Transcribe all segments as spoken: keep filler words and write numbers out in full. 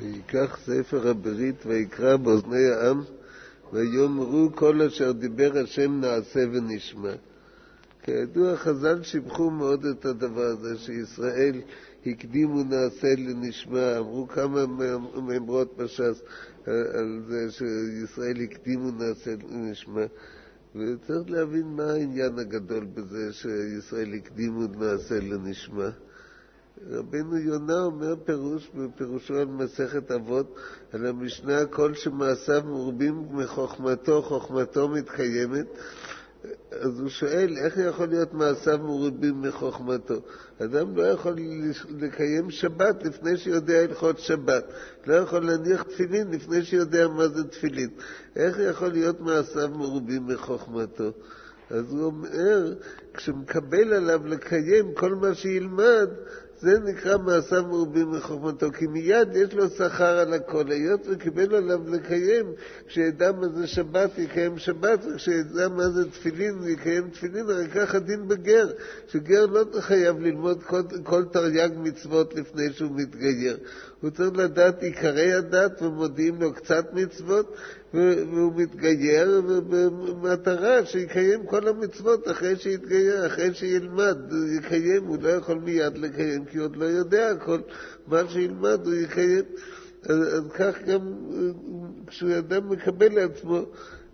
ויקח ספר הברית ויקרא באוזני העם ויאמרו כל אשר דיבר השם נעשה ונשמע. כידוע חז"ל שיבחו מאוד את הדבר הזה שישראל הקדימו נעשה לנשמע. אמרו כמה מאמרות בש"ס על זה שישראל הקדימו נעשה לנשמע, וצריך להבין מה העניין הגדול בזה שישראל הקדימו נעשה לנשמע. רבינו יונה אומר פירוש בפירושו על מסכת אבות על המשנה כל שמעשיו מרובים מחוכמתו חוכמתו מתקיימת. אז הוא שואל איך יכול להיות מעשיו מרובים מחוכמתו. אדם לא יכול לקיים שבת לפני שיודע הלכות שבת, לא יכול להניח תפילין לפני שיודע מה זה תפילין. איך יכול להיות מעשיו מרובים מחוכמתו? אז הוא אומר, כשמקבל עליו לקיים כל מה שילמד, זה נקרא מעשיו מרובים מחוכמתו, כי מיד יש לו שכר על הכל. היות וקיבל עליו לקיים, כשידע מה זה שבת יקיים שבת, וכשידע מה זה תפילין יקיים תפילין. הרי ככה דין בגר, שגר לא חייב ללמוד כל, כל תרי"ג מצוות לפני שהוא מתגייר. הוא צריך לדעת עיקרי הדת ומודיעים לו קצת מצוות, והוא מתגייר במטרה שיקיים כל המצוות אחרי שיתגייר, אחרי שילמד, הוא יקיים. הוא לא יכול מיד לקיים כי עוד לא יודע הכל. מה שילמד הוא יקיים. אז, אז כך גם כשהוא אדם מקבל לעצמו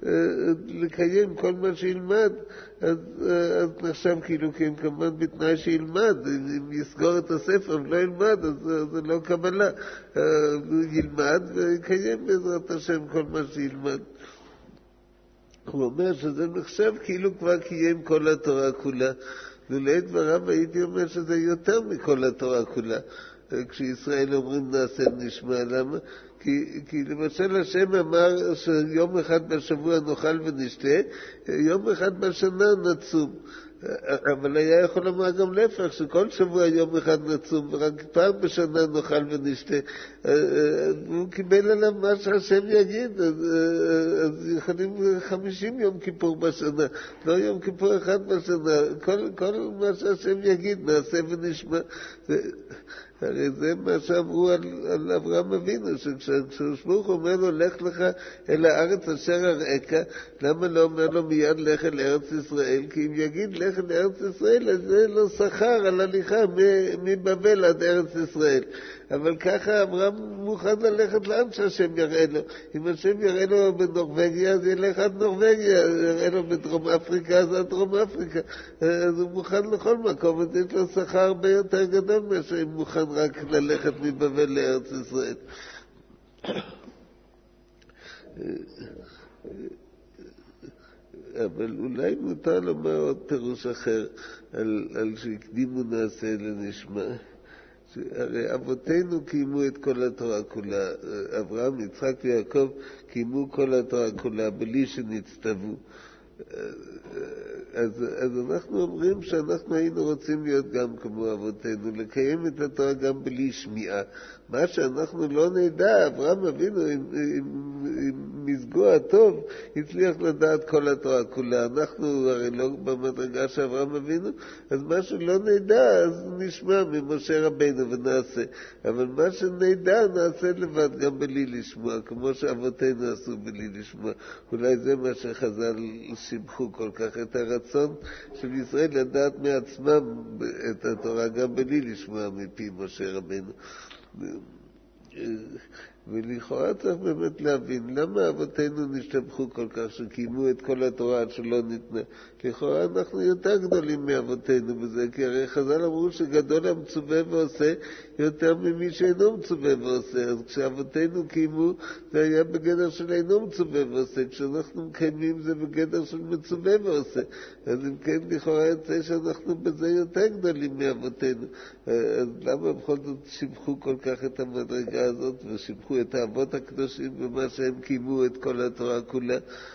לקיים כל מה שילמד, אז, אז נחשב כאילו כי הם כמובן בתנאי שילמד. אם יסגור את הספר ולא ילמד, אז זה לא קבלה. הוא ילמד ויקיים בעזרת השם כל מה שילמד. הוא אומר שזה נחשב כאילו כבר קיים כל התורה כולה. ולעת דבריו הייתי אומר שזה יותר מכל התורה כולה. כשישראל אומרים נעשה נשמע, למה? כי, כי למשל השם אמר שיום אחד בשבוע נאכל ונשתה, יום אחד בשנה נצום. אבל היה יכול לומר גם להפך, שכל שבוע יום אחד נצום ורק פעם בשנה נאכל ונשתה. הוא קיבל עליו מה שהשם יגיד, אז, אז יכולים חמישים יום כיפור בשנה, לא יום כיפור אחד בשנה. כל, כל מה שהשם יגיד נעשה ונשמע. הרי זה מה שאמרו על, על אברהם אבינו, שכשהשבוך אומר לו לך לך אל הארץ אשר אראך, למה לא אומר לו מיד לך אל ארץ ישראל? כי אם יגיד לך אל ארץ ישראל, אז זה לא שכר על הליכה מבבל עד ארץ ישראל. אבל ככה אברהם מוכן ללכת לאן שהשם יראה לו. אם השם יראה לו בנורווגיה, אז ילך עד נורווגיה. יראה לו בדרום אפריקה, אז עד דרום אפריקה. אז הוא מוכן לכל מקום, אז יש לו שכר הרבה יותר גדול מאשר אם מוכן רק ללכת מבבל לארץ ישראל. אבל אולי מותר לומר עוד פירוש אחר על, על שהקדימו נעשה לנשמע. הרי אבותינו קיימו את כל התורה כולה, אברהם, יצחק ויעקב קיימו כל התורה כולה בלי שנצטוו. אז, אז אנחנו אומרים שאנחנו היינו רוצים להיות גם כמו אבותינו, לקיים את התורה גם בלי שמיעה. מה שאנחנו לא נדע, אברהם אבינו עם, עם, עם מזגו הטוב הצליח לדעת כל התורה כולה. אנחנו הרי לא במדרגה שאברהם אבינו, אז מה שלא נדע אז נשמע ממשה רבינו ונעשה. אבל מה שנדע נעשה לבד גם בלי לשמוע, כמו שאבותינו עשו בלי לשמוע. אולי זה מה שחז"ל שיבחו כל כך, את הרצון של ישראל לדעת מעצמם את התורה גם בלי לשמוע מפי משה רבינו. ולכאורה צריך באמת להבין למה אבותינו נשתבחו כל כך שקיימו את כל התורה עד שלא ניתנה. לכאורה אנחנו יותר גדולים מאבותינו בזה, כי הרי חז"ל אמרו שגדול המצווה ועושה יותר ממי שאינו מצווה ועושה. אז כשאבותינו קיימו זה היה בגדר של אינו מצווה ועושה, כשאנחנו מקיימים זה בגדר של מצווה ועושה. אז אם כן לכאורה יוצא שאנחנו בזה יותר גדולים מאבותינו. אז למה בכל זאת שיבחו כל כך את המדרגה הזאת ושיבחו את האבות הקדושים במה שהם קיימו את כל התורה כולה?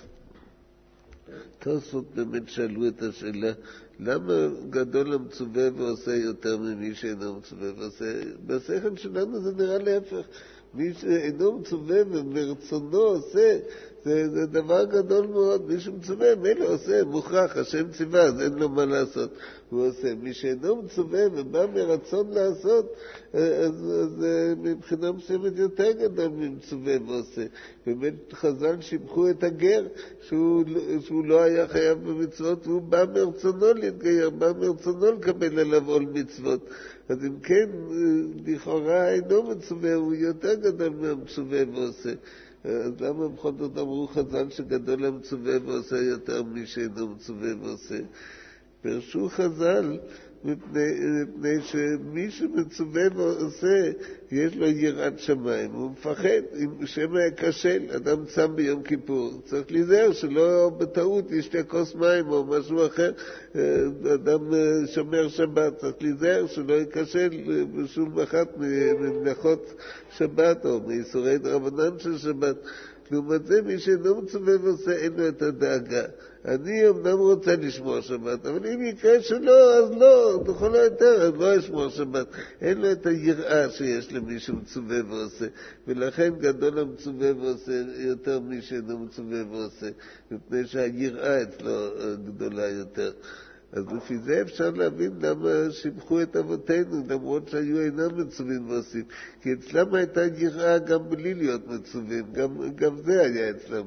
תוספות באמת שאלו את השאלה, למה גדול המצווה ועושה יותר ממי שאינו מצווה ועושה? בשכל שלנו זה נראה להפך. מי שאינו מצווה ומרצונו עושה, זה, זה דבר גדול מאוד. מי שמצווה, מילא עושה, מוכרח, השם ציווה, אז אין לו מה לעשות. הוא עושה. מי שאינו מצווה ובא מרצון לעשות, אז, אז מבחינה מסוימת יותר גדול ממצווה ועושה. באמת חז"ל שיבחו את הגר, שהוא, שהוא לא היה חייב במצוות, והוא בא מרצונו להתגייר, בא מרצונו לקבל עליו עול מצוות. אז אם כן, לכאורה אינו מצווה, הוא יותר גדול מהמצווה ועושה. אז למה בכל זאת אמרו חז"ל שגדול המצווה ועושה יותר מי שאינו מצווה ועושה? פרשו חז"ל מפני, מפני שמי שמצווה ועושה יש לו יראת שמיים, הוא מפחד, אם שמא יקשל, אדם צם ביום כיפור, צריך להיזהר שלא בטעות ישתה כוס מים או משהו אחר, אדם שומר שבת, צריך להיזהר שלא יקשל בשום אחת ממלאכות שבת או מאיסורי דרבנן של שבת. לעומת זה, מי שאינו מצווה ועושה, אין לו את הדאגה. אני אמנם רוצה לשמור שבת, אבל אם יקרה שלא, אז לא, בכל היותר, אז לא אשמור שבת. אין לו את היראה שיש למי שמצווה ועושה, ולכן גדול המצווה ועושה יותר מי שאינו מצווה ועושה, מפני שהיראה אצלו גדולה יותר. אז לפי זה אפשר להבין למה שיבחו את אבותינו, למרות שהיו אינם מצווים ועושים. כי אצלם הייתה יראה גם בלי להיות מצווים, גם, גם זה היה אצלם.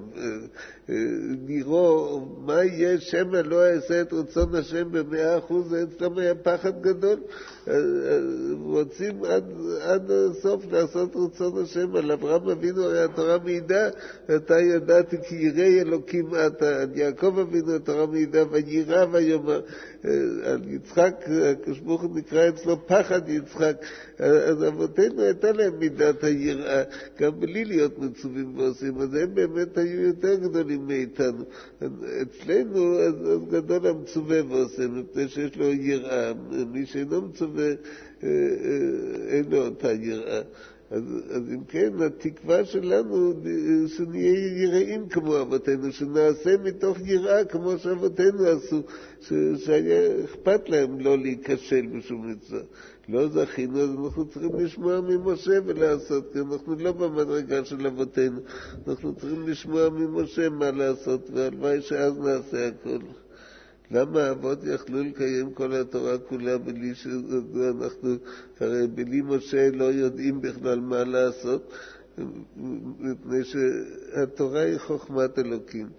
נראו, מה יהיה שמא לא יעשה את רצון השם במאה אחוז, אצלם היה פחד גדול. רוצים עד, עד הסוף לעשות רצון השם. על אברהם אבינו הרי התורה מעידה, אתה ידעתי כי ירא אלוקים אתה. על יעקב אבינו התורה מעידה, וירא ויאמר. על יצחק, הקדוש ברוך הוא נקרא אצלו פחד יצחק. אז אבותינו הייתה להם מידת היראה, גם בלי להיות מצווים ועושים, אז הם באמת היו יותר גדולים מאיתנו. אצלנו, אז, אז גדול המצווה ועושה, מפני שיש לו יראה. מי שאינו מצווה, אין לו אותה יראה. אז, אז אם כן, התקווה שלנו שנהיה יראים כמו אבותינו, שנעשה מתוך יראה כמו שאבותינו עשו, ש, שהיה אכפת להם לא להיכשל בשום מצווה. לא זכינו, אז אנחנו צריכים לשמוע ממשה ולעשות, כי אנחנו לא במדרגה של אבותינו, אנחנו צריכים לשמוע ממשה מה לעשות, והלוואי שאז נעשה הכל. למה האבות יכלו לקיים כל התורה כולה בלי שאנחנו, הרי בלי משה לא יודעים בכלל מה לעשות, מפני שהתורה היא חוכמת אלוקים.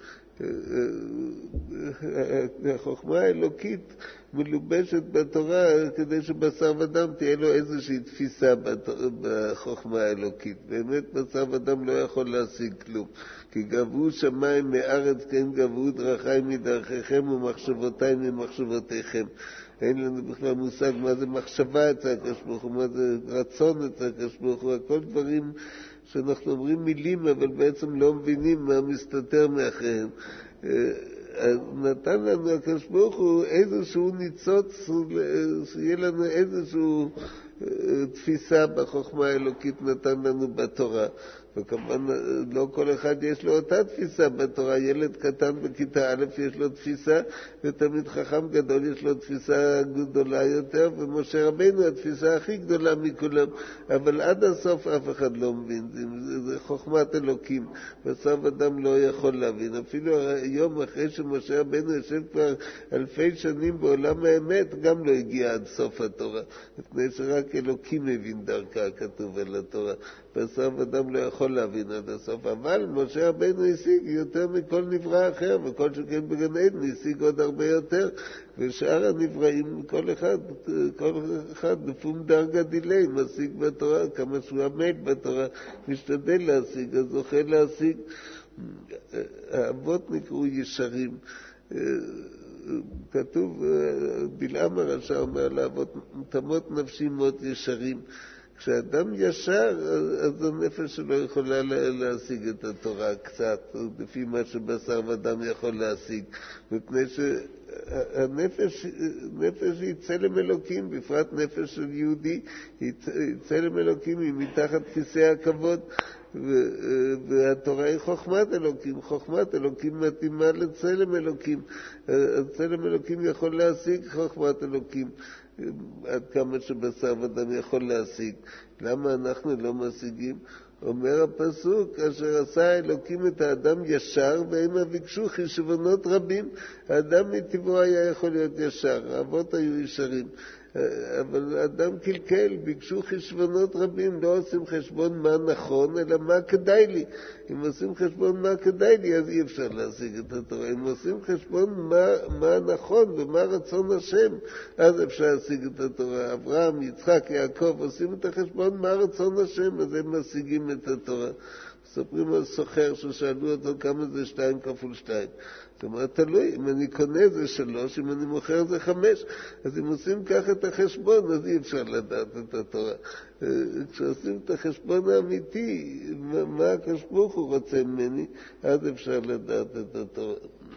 החוכמה האלוקית מלובשת בתורה כדי שבשר ודם תהיה לו איזושהי תפיסה בחוכמה האלוקית. באמת בשר ודם לא יכול להשיג כלום, כי גבו שמיים מארץ כן גבו דרכי מדרכיכם ומחשבותי ממחשבותיכם. אין לנו בכלל מושג מה זה מחשבה אצל הקדוש ברוך הוא, מה זה רצון אצל הקדוש ברוך הוא, הכל דברים שאנחנו אומרים מילים אבל בעצם לא מבינים מה מסתתר מאחריהם. נתן לנו הקדוש ברוך הוא איזשהו ניצוץ, שיהיה לנו איזשהו תפיסה בחוכמה האלוקית נתן לנו בתורה. וכמובן לא כל אחד יש לו אותה תפיסה בתורה. ילד קטן בכיתה א' יש לו תפיסה, ותמיד חכם גדול יש לו תפיסה גדולה יותר, ומשה רבינו התפיסה הכי גדולה מכולם. אבל עד הסוף אף אחד לא מבין, זה, זה חוכמת אלוקים, בשר ודם לא יכול להבין. אפילו היום אחרי שמשה רבינו יושב כבר אלפי שנים בעולם האמת, גם לא הגיע עד סוף התורה, מפני שרק אלוקים מבין דרכה, כתוב על התורה. בשר ודם לא יכול להבין עד הסוף, אבל משה רבינו השיג יותר מכל נברא אחר, וכל שכן בגן עדן השיג עוד הרבה יותר, ושאר הנבראים, כל אחד, כל אחד לפום דרגה דילי, משיג בתורה, כמה שהוא עמד בתורה, משתדל להשיג, אז זוכה להשיג. האבות נקראו ישרים. כתוב, בלעם הרשע אומר לאבות, תמות נפשי מות ישרים. כשאדם ישר, אז הנפש שלו יכולה להשיג את התורה קצת, לפי מה שבשר ודם יכול להשיג, מפני שהנפש נפש היא צלם אלוקים, בפרט נפש של יהודי, היא צלם אלוקים, היא מתחת כיסא הכבוד, והתורה היא חוכמת אלוקים, חוכמת אלוקים מתאימה לצלם אלוקים, אז צלם אלוקים יכול להשיג חוכמת אלוקים. עד כמה שבשר ודם יכול להשיג. למה אנחנו לא משיגים? אומר הפסוק, אשר עשה אלוקים את האדם ישר, והמה ביקשו חשבונות רבים. האדם מטבעו היה יכול להיות ישר, האבות היו ישרים. אבל האדם קלקל, ביקשו חשבונות רבים, לא עושים חשבון מה נכון, אלא מה כדאי לי. אם עושים חשבון מה כדאי לי, אז אי אפשר להשיג את התורה. אם עושים חשבון מה, מה נכון ומה רצון השם, אז אפשר להשיג את התורה. אברהם, יצחק, יעקב, עושים את החשבון מה רצון השם, אז הם משיגים את התורה. מספרים על סוחר ששאלו אותו כמה זה שתיים כפול שתיים. זאת אומרת, תלוי, אם אני קונה זה שלוש, אם אני מוכר זה חמש. אז אם עושים כך את החשבון, אז אי אפשר לדעת את התורה. כשעושים את החשבון האמיתי, מה הקדוש ברוך הוא רוצה ממני, אז אפשר לדעת את התורה.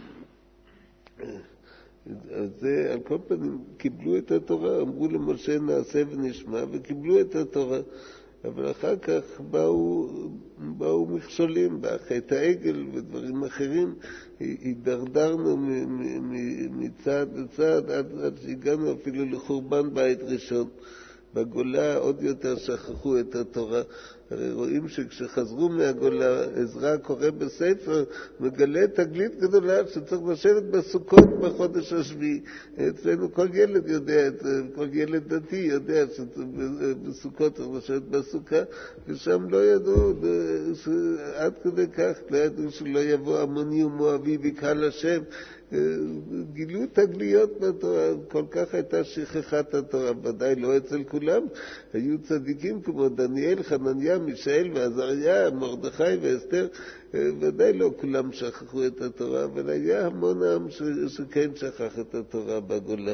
אז זה, על כל פנים, קיבלו את התורה, אמרו למשה נעשה ונשמע, וקיבלו את התורה. אבל אחר כך באו, באו מכשולים, חטא העגל ודברים אחרים, הידרדרנו מצעד לצעד עד, עד שהגענו אפילו לחורבן בית ראשון. בגולה עוד יותר שכחו את התורה. הרי רואים שכשחזרו מהגולה, עזרא קורא בספר, מגלה תגלית גדולה שצריך לשבת בסוכות בחודש השביעי. אצלנו כל ילד יודע, כל ילד דתי יודע שבסוכות צריך לשבת בסוכה, ושם לא ידעו, עד כדי כך לא ידעו שלא יבוא עמוני ומואבי בקהל השם. גילו תגליות בתורה, כל כך הייתה שכחת התורה, ודאי לא אצל כולם. היו צדיקים כמו דניאל, חנניה, מישאל ועזריה, מרדכי ואסתר, ודאי לא כולם שכחו את התורה, אבל היה המון עם ש... שכן שכח את התורה בגולה.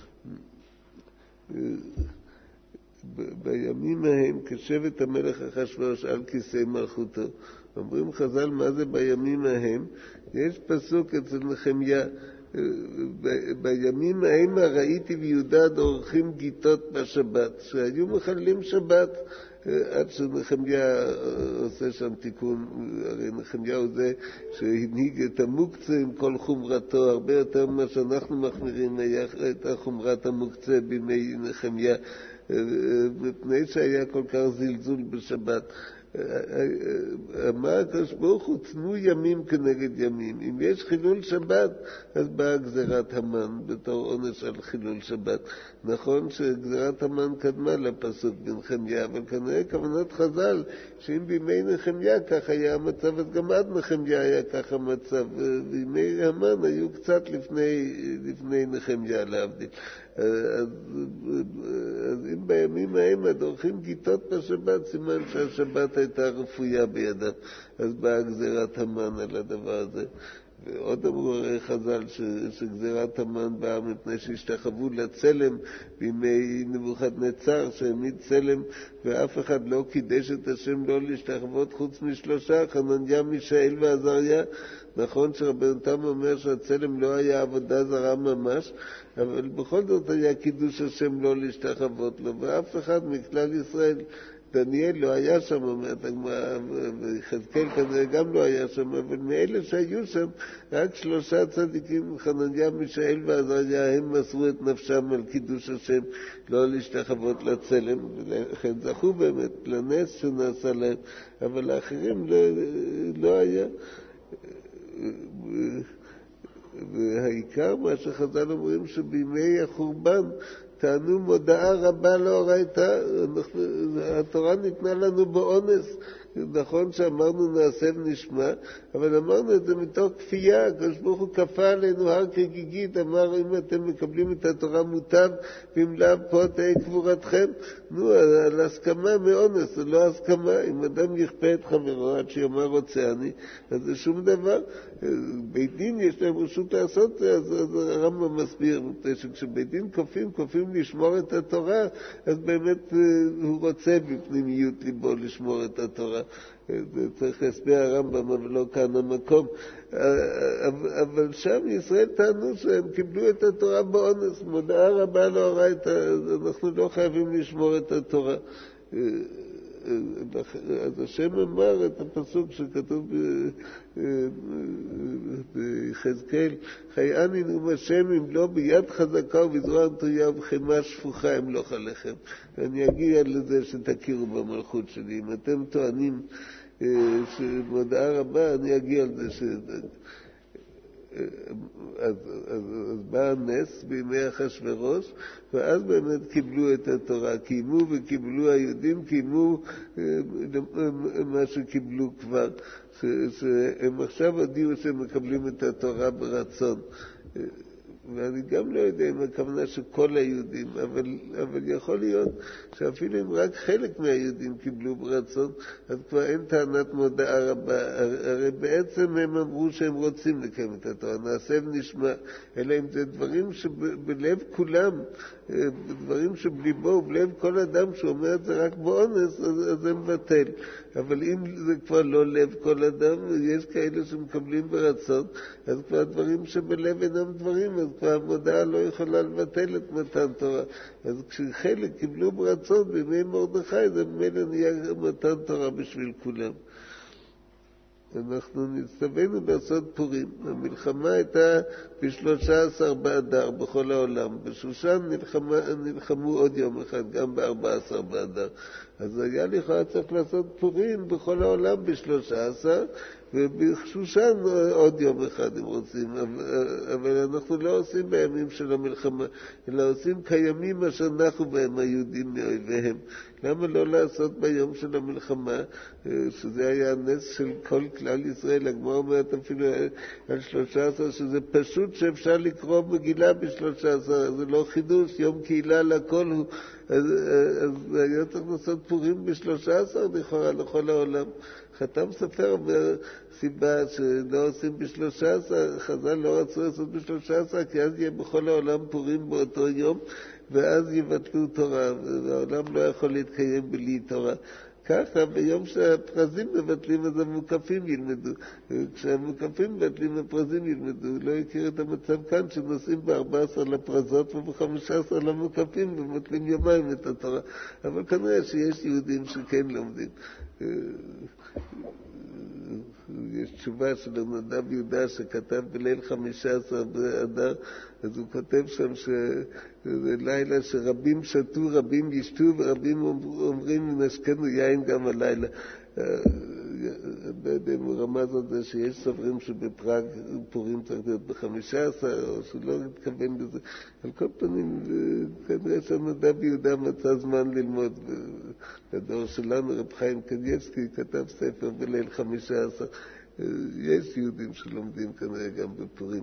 בימים ההם כשבט המלך אחשוורוש על כיסא מלכותו. אומרים חז"ל מה זה בימים ההם? יש פסוק אצל נחמיה, בימים ההם ראיתי ויהודה עורכים גיטות בשבת, שהיו מחללים שבת, עד שנחמיה עושה שם תיקון. הרי נחמיה הוא זה שהנהיג את המוקצה עם כל חומרתו, הרבה יותר ממה שאנחנו מחמירים את חומרת המוקצה בימי נחמיה, מפני שהיה כל כך זלזול בשבת. אמר הקדוש ברוך הוא, תנו ימים כנגד ימים. אם יש חילול שבת, אז באה גזירת המן בתור עונש על חילול שבת. נכון שגזירת המן קדמה לפסוק בנחמיה, אבל כנראה כוונת חז"ל שאם בימי נחמיה כך היה המצב, אז גם עד נחמיה היה כך המצב. בימי המן היו קצת לפני, לפני נחמיה להבדיל. אז, אז אם בימים ההם הדורכים גיטות בשבת, סימן שהשבת הייתה רפויה בידם. אז באה גזירת המן על הדבר הזה. ועוד אמרו הרי חז"ל ש, שגזירת המן באה מפני שהשתחוו לצלם בימי נבוכדנצר, שהעמיד צלם ואף אחד לא קידש את השם לא להשתחוות חוץ משלושה, חנניה, מישאל ועזריה. נכון שרבנו תם אומר שהצלם לא היה עבודה זרה ממש, אבל בכל זאת היה קידוש השם לא להשתחוות לו, ואף אחד מכלל ישראל, דניאל לא היה שם, אומרת הגמרא, וחזקאל כנראה גם לא היה שם, אבל מאלה שהיו שם, רק שלושה צדיקים, חנניה, מישאל ועזריה, הם מסרו את נפשם על קידוש השם לא להשתחוות לצלם, ולכן זכו באמת לנס שנעשה להם, אבל לאחרים לא, לא היה. והעיקר מה שחז"ל אומרים שבימי החורבן טענו מודעה רבה לאורייתא, התורה ניתנה לנו באונס. נכון שאמרנו נעשה ונשמע, אבל אמרנו את זה מתוך כפייה. הקדוש ברוך הוא כפה עלינו הר כגיגית, אמר אם אתם מקבלים את התורה מוטב, ואם לאו פה תהיה קבורתכם. נו, על הסכמה מאונס, זה לא הסכמה. אם אדם יכפה את חברו עד שיאמר רוצה אני, אז זה שום דבר. בית דין יש להם רשות לעשות זה, אז, אז הרמב"ם מסביר, שכשבית דין כופים, כופים לשמור את התורה, אז באמת הוא רוצה בפנימיות ליבו לשמור את התורה. זה צריך להסביר הרמב"ם, אבל לא כאן המקום. אבל שם ישראל טענו שהם קיבלו את התורה באונס, מודעה רבה לאורייתא, אנחנו לא חייבים לשמור את התורה. אז השם אמר את הפסוק שכתוב ביחזקאל, חייאני נאום השם אם לא ביד חזקה ובזרוע נטויה ובחמה שפוכה אמלוך עליכם. אני אגיע לזה שתכירו במלכות שלי. אם אתם טוענים שמודעה רבה, אני אגיע לזה ש... אז, אז, אז בא הנס בימי אחשוורוש, ואז באמת קיבלו את התורה, קיימו וקיבלו, היהודים קיימו מה שקיבלו כבר, ש, שהם עכשיו הודיעו שהם מקבלים את התורה ברצון. ואני גם לא יודע אם הכוונה שכל היהודים, אבל, אבל יכול להיות שאפילו אם רק חלק מהיהודים קיבלו ברצון, אז כבר אין טענת מודעה רבה. הרי בעצם הם אמרו שהם רוצים לקיים את התורה, נעשה ונשמע, אלא אם זה דברים שבלב כולם, דברים שבליבו ובלב כל אדם שאומר את זה רק באונס, אז, אז זה מבטל. אבל אם זה כבר לא לב כל אדם, יש כאלה שמקבלים ברצון, אז כבר דברים שבלב אינם דברים, אז כבר המודעה לא יכולה לבטל את מתן תורה. אז כשחלק קיבלו ברצון בימי מרדכי, זה ממילא נהיה מתן תורה בשביל כולם. אנחנו נצטווינו לעשות פורים. המלחמה הייתה ב-שלושה עשר באדר בכל העולם. בשושן נלחמה, נלחמו עוד יום אחד, גם ב-ארבעה עשר באדר. אז היה לכאורה צריך לעשות פורים בכל העולם ב-שלושה עשר, ובשושן עוד יום אחד אם רוצים. אבל אנחנו לא עושים בימים של המלחמה, אלא עושים כימים אשר נחו בהם היהודים מאויביהם. למה לא לעשות ביום של המלחמה, שזה היה הנס של כל כלל ישראל? הגמרא אומרת אפילו על שלושה עשר, שזה פשוט שאפשר לקרוא מגילה בשלושה עשר, זה לא חידוש, יום קהילה לכל הוא. אז, אז היה צריך לעשות פורים בשלושה עשר לכאורה לכל העולם. חתם ספר אומר סיבה שלא עושים בשלושה עשר, חז"ל לא רצו לעשות בשלושה עשר, כי אז יהיה בכל העולם פורים באותו יום, ואז יבטלו תורה, והעולם לא יכול להתקיים בלי תורה. ככה ביום שהפרזים מבטלים אז המוקפים ילמדו, כשהמוקפים מבטלים הפרזים ילמדו. לא יכיר את המצב כאן שנוסעים ב-ארבע עשרה לפרזות וב-חמש עשרה למוקפים ומבטלים יומיים את התורה. אבל כנראה שיש יהודים שכן לומדים. יש תשובה של נדב יהודה שכתב בליל חמישה עשר באדר, אז הוא כותב שם שזה לילה שרבים שתו, רבים ישתו, ורבים אומרים נשקנו יין גם הלילה. לא יודע אם הוא רמז על זה שיש סוברים שבפראג פורים צריך להיות בחמישה עשר, או שלא מתכוון לזה. על כל פנים, כנראה שנדב יהודה מצא זמן ללמוד. בדור שלנו רב חיים קניבסקי כתב ספר בליל חמישה עשר. יש יהודים שלומדים כנראה גם בפורים.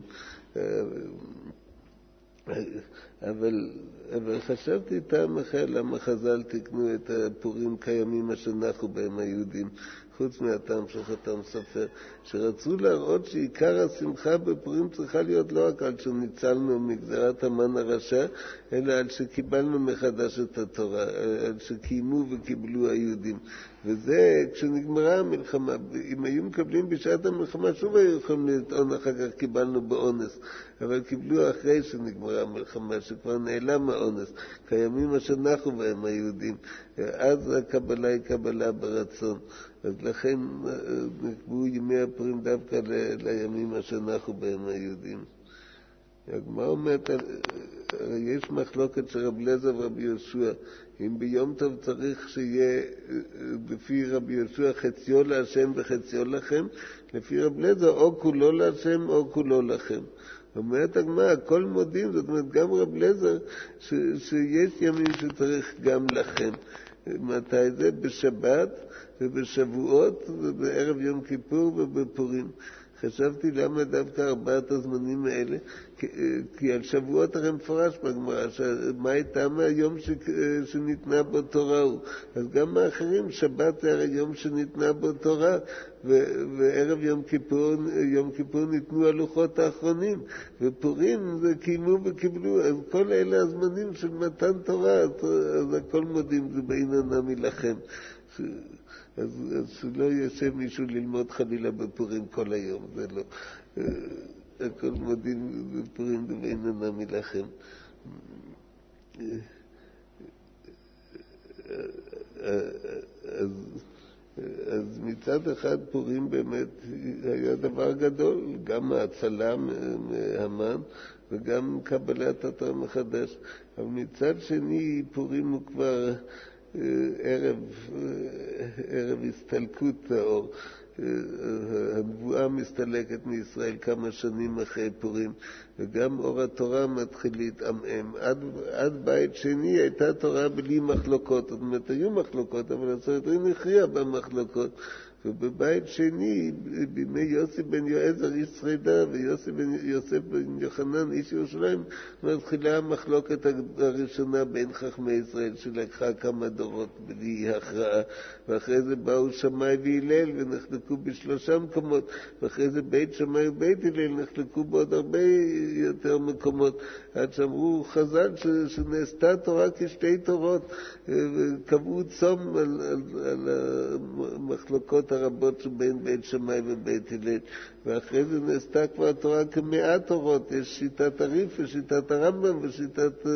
אבל, אבל חשבתי טעם אחר למה חז"ל תקנו את הפורים קיימים אשר נחו בהם היהודים, חוץ מהטעם של חתם סופר, שרצו להראות שעיקר השמחה בפורים צריכה להיות לא רק על שניצלנו מגזרת המן הרשע, אלא על שקיבלנו מחדש את התורה, על שקיימו וקיבלו היהודים. וזה כשנגמרה המלחמה. אם היו מקבלים בשעת המלחמה, שוב היו יכולים לטעון אחר כך קיבלנו באונס, אבל קיבלו אחרי שנגמרה המלחמה, שכבר נעלם האונס, קיימים אשר נחו בהם היהודים. אז הקבלה היא קבלה ברצון. אז לכן נקבעו ימי הפורים דווקא ל- לימים אשר נחו בהם היהודים. הגמרא אומרת, יש מחלוקת של רב אליעזר ורבי יהושע, אם ביום טוב צריך שיהיה לפי רבי יהושע חציו להשם וחציו לכם, לפי רב אליעזר או כולו להשם או כולו לכם. אומרת הגמרא, הכל מודים, זאת אומרת גם רב אליעזר ש- שיש ימים שצריך גם לכם. מתי זה? בשבת ובשבועות ובערב יום כיפור ובפורים. חשבתי למה דווקא ארבעת הזמנים האלה, כי, כי על שבועות הרי מפורש בגמרא, מה הייתה מהיום ש, שניתנה בו תורה הוא. אז גם האחרים, שבת זה הרי יום שניתנה בו תורה, ו, וערב יום כיפור, יום כיפור ניתנו הלוחות האחרונים, ופורים זה קיימו וקיבלו, אז כל אלה הזמנים של מתן תורה, אז, אז הכל מודים, זה בעיננה מלכם. אז, אז שלא יושב מישהו ללמוד חלילה בפורים כל היום, זה לא. הכל מודים בפורים ובעיננה מלכם. אז, אז מצד אחד פורים באמת היה דבר גדול, גם ההצלה מהמן וגם קבלת התורה מחדש, אבל מצד שני פורים הוא כבר ערב, ערב הסתלקות האור. הנבואה מסתלקת מישראל כמה שנים אחרי פורים, וגם אור התורה מתחיל להתעמם. עד, עד בית שני הייתה תורה בלי מחלוקות, זאת אומרת, היו מחלוקות, אבל הסנהדרין הכריע במחלוקות. ובבית שני, בימי יוסי בן יועזר איש שרידה ויוסי בן יוסף בן יוחנן איש ירושלים, מתחילה המחלוקת הראשונה בין חכמי ישראל שלקחה כמה דורות בלי הכרעה, ואחרי זה באו שמאי והלל ונחלקו בשלושה מקומות, ואחרי זה בית שמאי ובית הלל נחלקו בעוד הרבה יותר מקומות, עד שאמרו חז"ל שנעשתה תורה כשתי תורות, וקבעו צום על, על, על המחלוקות הרבות שבין בית שמאי ובית הלל, ואחרי זה נעשתה כבר תורה כמאה תורות, יש שיטת הריף ושיטת הרמב"ם ושיטת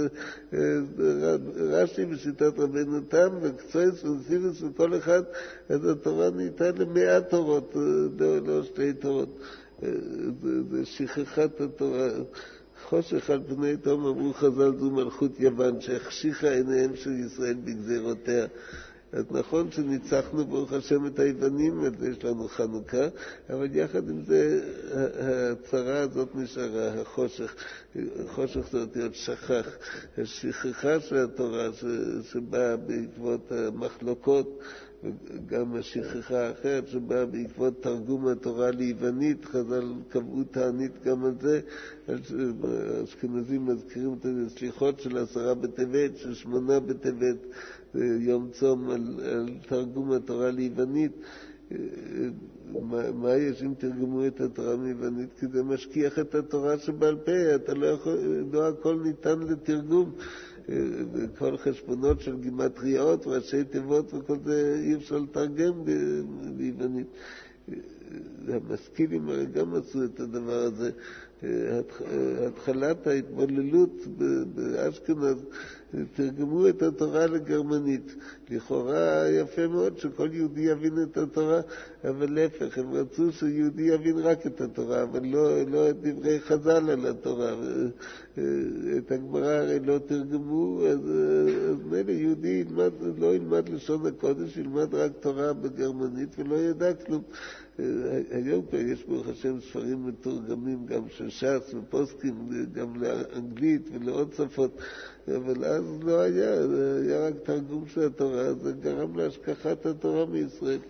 רש"י ושיטת רבנו תם וקצועס ונסיבוס וכל אחד, אז התורה נהייתה למאה תורות, לא, לא שתי תורות. זה שכחת התורה. חושך על פני תום, אמרו חז"ל, זו מלכות יוון שהחשיכה עיניהם של ישראל בגזירותיה. אז נכון שניצחנו ברוך השם את היוונים, אז יש לנו חנוכה, אבל יחד עם זה הצרה הזאת נשארה, החושך. חושך זאת להיות שכח, השכחה של התורה שבאה בעקבות המחלוקות, וגם השכחה האחרת שבאה בעקבות תרגום התורה ליוונית, חז"ל קבעו תענית גם על זה, האשכנזים מזכירים את הסליחות של עשרה בטבת, של שמונה בטבת, יום צום על, על תרגום התורה ליוונית. מה, מה יש אם תרגמו את התורה מיוונית? כי זה משכיח את התורה שבעל פה, אתה לא יכול, לא הכל ניתן לתרגום. כל חשבונות של גימטריות וראשי תיבות וכל זה אי אפשר לתרגם ביוונית. המשכילים הרי גם עשו את הדבר הזה. התחלת ההתבוללות באשכנז תרגמו את התורה לגרמנית. לכאורה יפה מאוד שכל יהודי יבין את התורה, אבל להפך, הם רצו שיהודי יבין רק את התורה, אבל לא, לא את דברי חז"ל על התורה. את הגמרא הרי לא תרגמו, אז, אז מילא יהודי ילמד, לא ילמד לשון הקודש, ילמד רק תורה בגרמנית ולא ידע כלום. היום פה יש ברוך השם ספרים מתורגמים גם של ש"ס ופוסקים, גם לאנגלית ולעוד שפות, אבל אז לא היה, היה רק תרגום של התורה, זה גרם להשכחת התורה מישראל.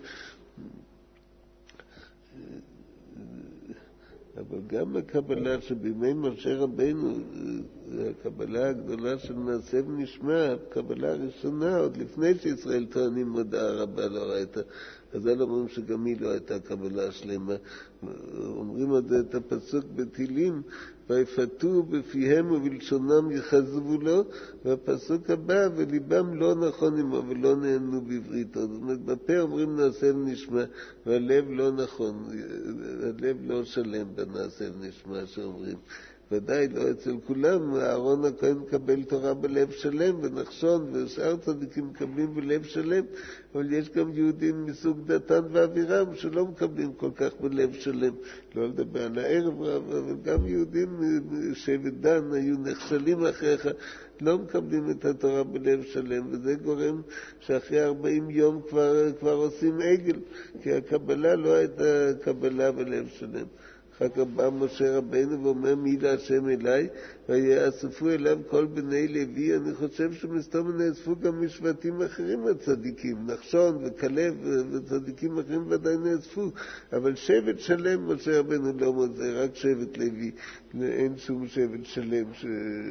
אבל גם הקבלה שבימי משה רבנו, הקבלה הגדולה של נעשה ונשמע, הקבלה הראשונה, עוד לפני שישראל טוענים מודעה רבה לא ראיתה, אז זה לא אומרים שגם היא לא הייתה קבלה שלמה. אומרים עוד את הפסוק בתהילים, ויפתו בפיהם ובלשונם יחזבו לו, והפסוק הבא, וליבם לא נכון עמו ולא נהנו בבריתו. זאת אומרת, בפה אומרים נעשה ונשמע, והלב לא נכון, הלב לא שלם בנעשה ונשמע שאומרים. ודאי לא אצל כולם, אהרון הכהן מקבל תורה בלב שלם, ונחשון ושאר צדיקים מקבלים בלב שלם, אבל יש גם יהודים מסוג דתן ואבירם שלא מקבלים כל כך בלב שלם. לא לדבר על הערב רב, אבל גם יהודים שבט דן היו נכשלים אחריך, לא מקבלים את התורה בלב שלם, וזה גורם שאחרי ארבעים יום כבר, כבר עושים עגל, כי הקבלה לא הייתה קבלה בלב שלם. אחר כך בא משה רבנו ואומר מי להשם אליי, ויאספו אליו כל בני לוי. אני חושב שמסתום נאספו גם משבטים אחרים הצדיקים, נחשון וכלב וצדיקים אחרים ודאי נאספו, אבל שבט שלם משה רבנו לא מוצא, רק שבט לוי, אין שום שבט שלם ש...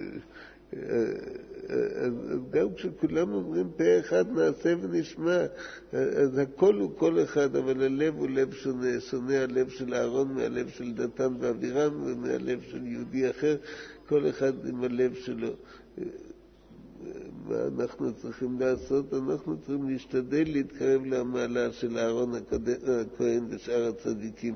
אז גם כשכולם אומרים פה אחד נעשה ונשמע, אז הכל הוא כל אחד, אבל הלב הוא לב שונה, שונה הלב של אהרון מהלב של דתן ואבירם ומהלב של יהודי אחר, כל אחד עם הלב שלו. מה אנחנו צריכים לעשות? אנחנו צריכים להשתדל להתקרב למעלה של אהרון הכהן ושאר הצדיקים,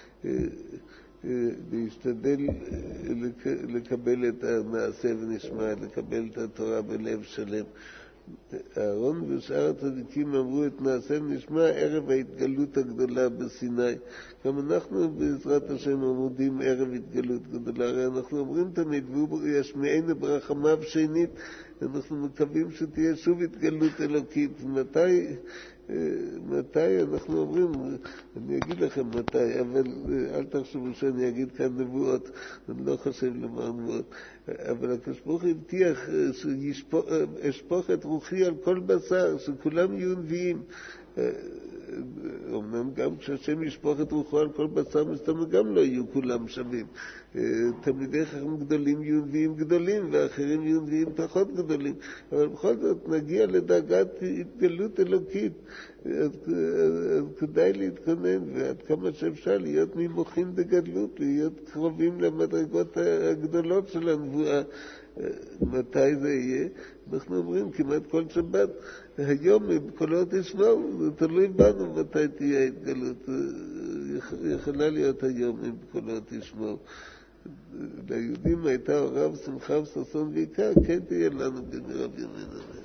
להשתדל לקבל את הנעשה ונשמע, לקבל את התורה בלב שלם. אהרון ושאר הצדיקים אמרו את נעשה נשמע ערב ההתגלות הגדולה בסיני. גם אנחנו בעזרת השם עמודים ערב התגלות גדולה. הרי אנחנו אומרים תמיד, והוא ישמיענו ברחמיו שנית, אנחנו מקווים שתהיה שוב התגלות אלוקית. מתי, מתי אנחנו אומרים, אני אגיד לכם מתי, אבל אל תחשבו שאני אגיד כאן נבואות, אני לא חושב לומר נבואות. אבל הקדוש ברוך הוא הבטיח שאשפוך את רוחי על כל בשר, שכולם יהיו נביאים. אמנם גם כשהשם ישפוך את רוחו על כל בשר, מסתבר גם לא יהיו כולם שווים. תלמידי חכמים גדולים יהיו נביאים גדולים, ואחרים יהיו נביאים פחות גדולים. אבל בכל זאת נגיע לדרגת התגלות אלוקית. אז, אז כדאי להתכונן, ועד כמה שאפשר להיות ממוחים בגדלות, להיות קרובים למדרגות הגדולות של הנבואה. מתי זה יהיה? אנחנו אומרים כמעט כל שבת, היום בקולות תשמעו, זה תלוי בנו מתי תהיה התגלות. יכולה להיות היום עם בקולות תשמעו. ליהודים הייתה רב שמחה וששון ויקר, כן תהיה לנו במהרה בימינו.